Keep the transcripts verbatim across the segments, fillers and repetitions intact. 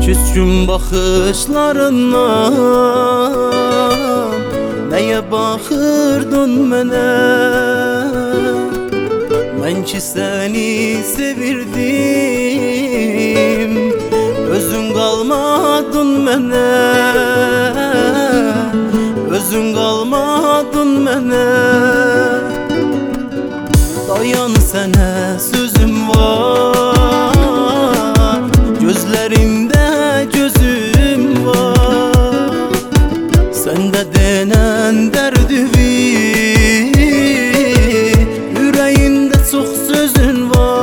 Küskün baxışlarından nəyə baxırdın mənə? Mən ki səni sevirdim, özün qalmadın mənə, özün qalmadın mənə. Dayan, sənə sözüm var, gözlərimdə gözüm var. Səndə denən dərdivi, ürəyində çox sözün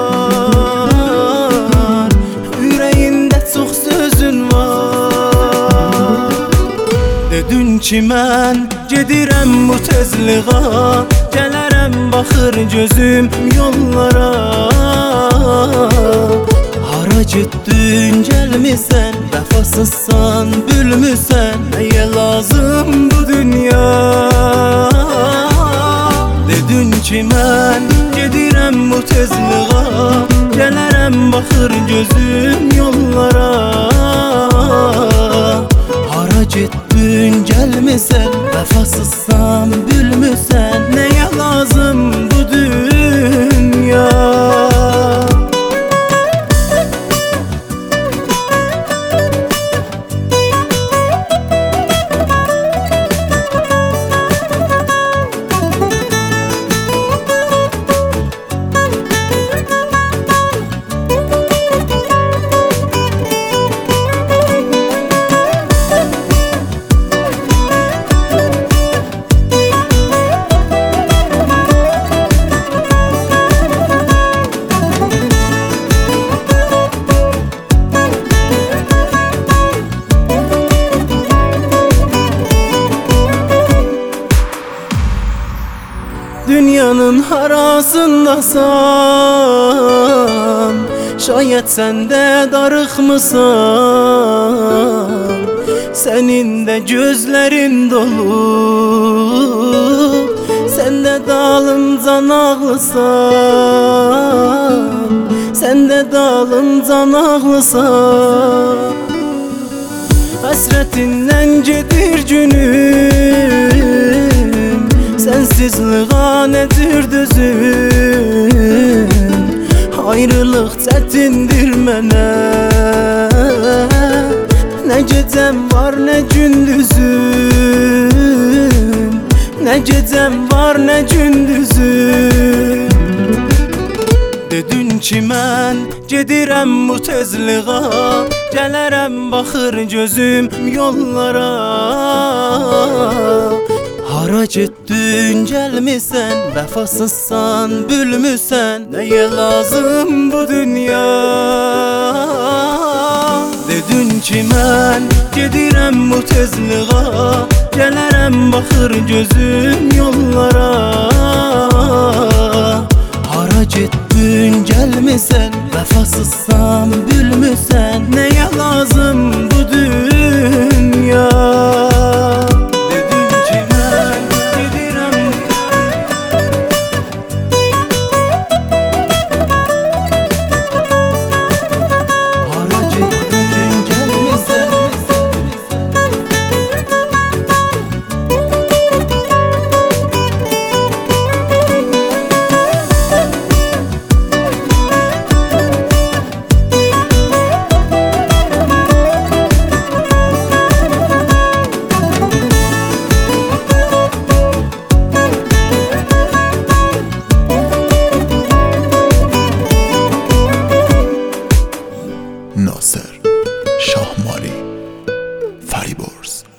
var, ürəyində çox sözün var. Dedin ki mən gedirəm bu tezliğa, gələrəm baxır gözüm yollara. Hara getdin gəlmisən, vəfasızsan bülmüsən, nəyə lazım bu dünya? Dedin ki mən gedirəm bu tezliğa, gələrəm baxır gözüm yollara. Hara getdin gəlmisən, vəfasızsan bülmüsən, nəyə lazım bu dünya? Dünyanın harasındasan, şayet sen de darıxmısan, senin de gözlerin dolu, sen de dalıncan ağlısan, sen de dalıncan ağlısan. Həsrətindən gedir günüm, sensizliğa nedir düzüm? Ayrılıq çətindir mənə, nə gecəm var nə gündüzüm, nə gecəm var nə gündüzüm. Dedin ki mən gedirəm bu tezliğa, gələrəm baxır gözüm yollara. Hara getdin gəlmisən, vəfasızsan bülmüsən, nəyə lazım bu dünya? Dedin ki mən gedirəm bu tezliğa, gələrəm baxır gözüm yollara. Hara getdin gəlmisən, vəfasızsan bülmüsən, nəyə lazım bu dünya? ناصر شاهمالی فریبرز.